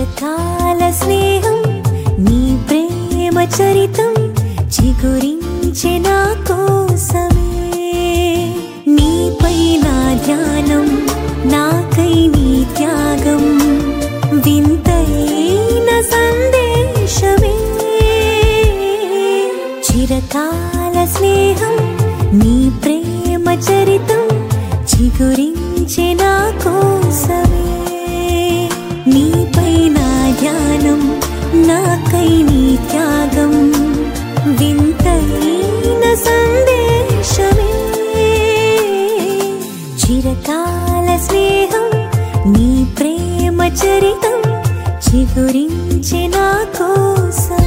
చిరకాల స్నేహం నీ ప్రేమ చరితం చిగురించే నా కోసమే. నీపై నా ధ్యానం నాకై నీ త్యాగం వింతైన సందేశమే. చిరకాల స్నేహం నీ ప్రేమ చరితం చిగురించే నా కోసమే. నీపై నా ధ్యానం నాకై నీ త్యాగం వింతైన సందేశమే. చిరకాల స్నేహం నీ ప్రేమ చరితం చిగురించే నా కోసమే.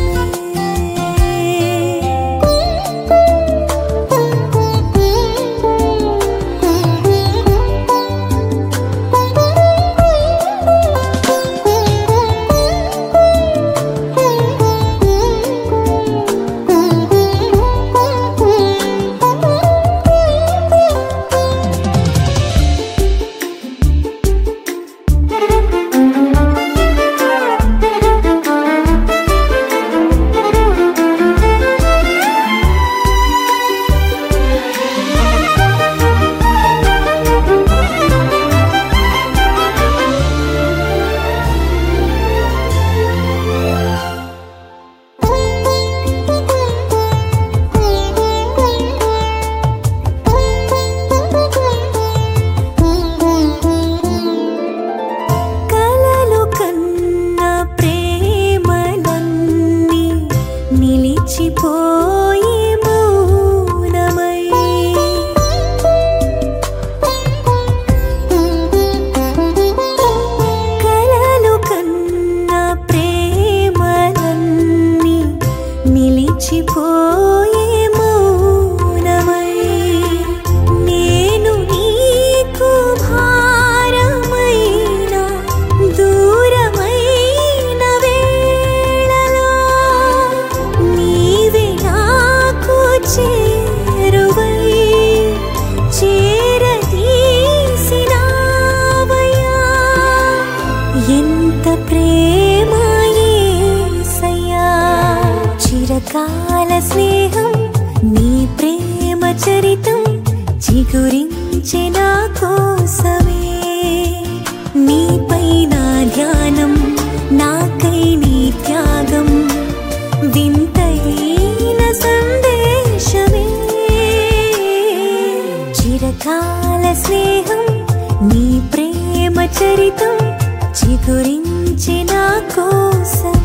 నిలిచిపోయే మౌనమై కలలు కన్న ప్రేమలన్నీ నిలిచిపోయే మౌనమై. నేను నీకు భారమైన దూరమైన వేళలో నీవే నాకు చేరువై చేరదీసినావయ్యా. ఎంత ప్రేమ యేసయ్యా. చిరకాల స్నేహం నీ ప్రేమ చరితం చిగురించే నా కోసమే. నీపై నా ధ్యానం నాకై నీ త్యాగం వింతైన సందేశమే. చిరకాల స్నేహం నీ ప్రేమ చరితం చిగురించే నా కోసమే.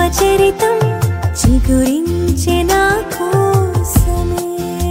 చరితం చిగురించే నా కోసమే.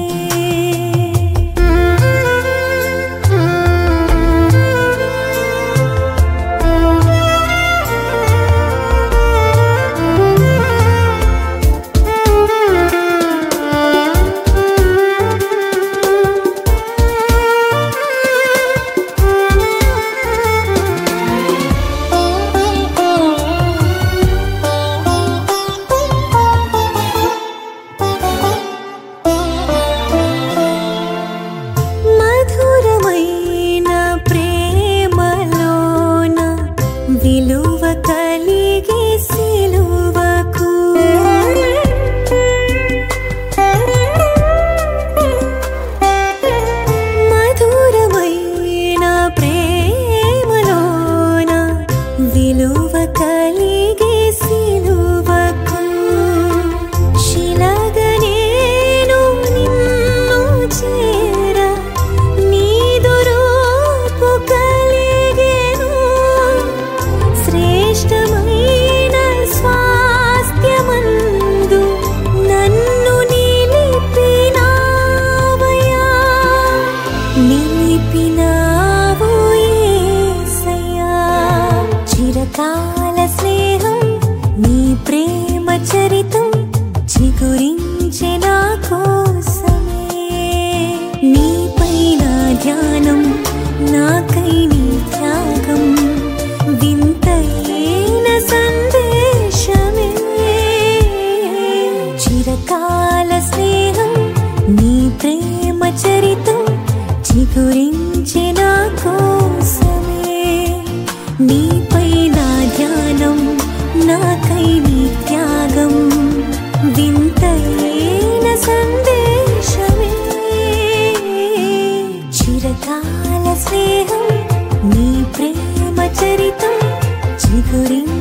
విలువ కలిగే సిలువకు మధురమైన ప్రేమలోన విలువ కలిగే సిలువకు శిలగా నేను నిన్ను చేర నీదు రూపు కలిగెను శ్రేష్టమైన స్వాస్థ్యమందు నన్ను నిలిపినావయ్యా నిలిపినావు యేసయ్యా చిరకాల స్నేహం నీ ప్రేమ చరితం చిగురించే నా కోసమే నీపైన ధ్యానం నాకై నీ త్యాగం వింతైన సందేశమే చిరకాల స్నేహం నీ ప్రేమ చరితం చిగురించే నా కోసమే నీపైన ధ్యానం నాకై నీ త్యాగం వింతైన సందేశమే చిరకాల స్నేహం నీ ప్రేమ చరితం చిగురించే